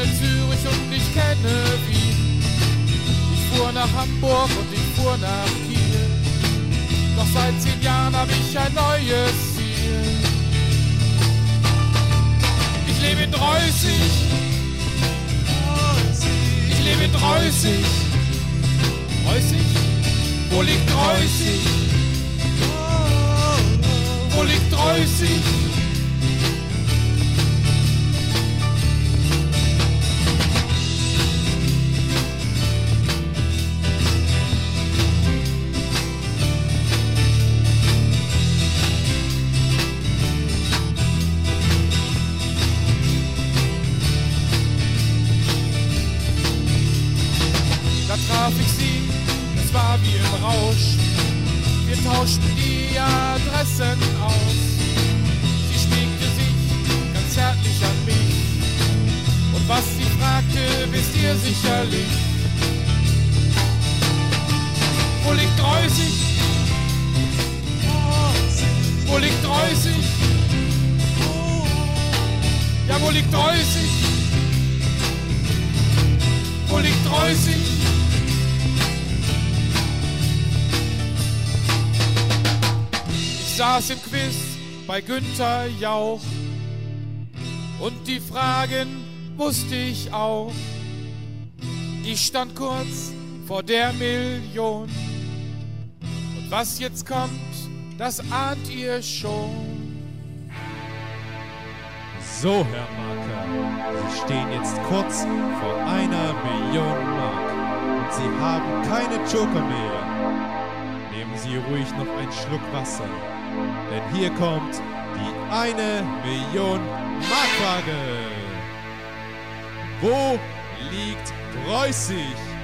kenne Zürich und ich kenne Wien. Ich fuhr nach Hamburg und ich fuhr nach Kiel. Doch seit 10 Jahren hab ich ein neues Ziel. Ich lebe in Reußig. Ich lebe in Reußig. Reußig? Wo liegt Reußig? Wo liegt Reußig? Da traf ich sie, es war wie im Rausch. Wir tauschten die Adressen aus. Sie schmiegte sich ganz zärtlich an mich. Und was sie fragte, wisst ihr sicherlich. Wo liegt Reußig? Wo liegt Reußig? Ja, wo liegt Reußig? Wo liegt Reußig? Ich saß im Quiz bei Günther Jauch und die Fragen wusste ich auch. Ich stand kurz vor der Million und was jetzt kommt, das ahnt ihr schon. So, Herr Marker, Sie stehen jetzt kurz vor 1 Million Mark und Sie haben keine Joker mehr. Nehmen Sie ruhig noch einen Schluck Wasser, denn hier kommt die 1 Million Mark Frage. Wo liegt Reußig?